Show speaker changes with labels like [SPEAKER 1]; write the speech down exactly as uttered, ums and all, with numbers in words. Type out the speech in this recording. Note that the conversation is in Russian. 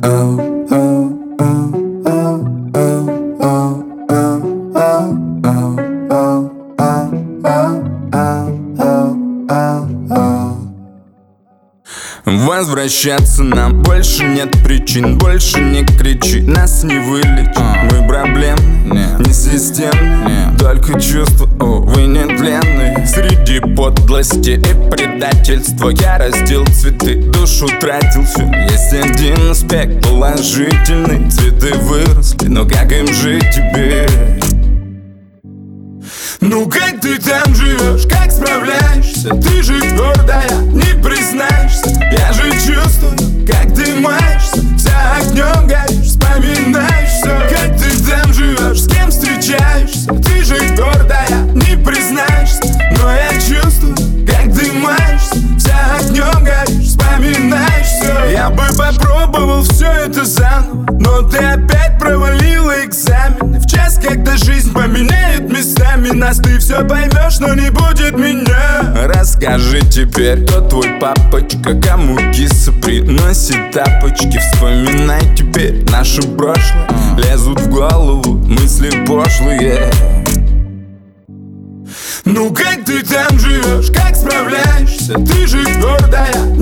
[SPEAKER 1] Возвращаться нам больше нет причин. Больше не кричи, нас не вылечит. Мы проблемны, не системны, только чувства, увы, нетленные. Среди подлости и предательства я растил цветы, душу тратил всю. Есть один аспект положительный: цветы выросли, но как им жить теперь? Ну как ты там живешь, как справляешься? Ты же гордая, не признаешься. Я же чувствую, как ты маешься, вся огнем горишь, вспоминаешь все. Как ты там живешь, с кем встречаешься? Ты же гордая, не признаешься. Но я чувствую, как ты маешься, вся огнем горишь, вспоминаешь все. Я бы попробовал все это заново, но ты опять провалила экзамены. В час, когда жизнь поменяет местами нас, ты все поймешь, но не будет меня. Расскажи теперь, кто твой папочка, кому киса приносит тапочки. Вспоминай теперь наше прошлое, лезут в голову мысли пошлые. Ну как ты там живешь, как справляешься? Ты же гордая,